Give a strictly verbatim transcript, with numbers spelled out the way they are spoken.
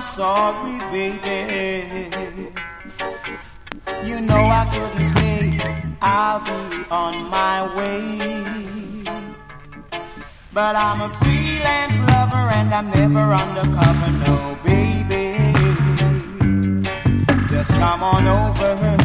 sorry, baby. You know I couldn't stay, I'll be on my way. But I'm a freelance lover and I'm never undercover, no, baby. Just come on over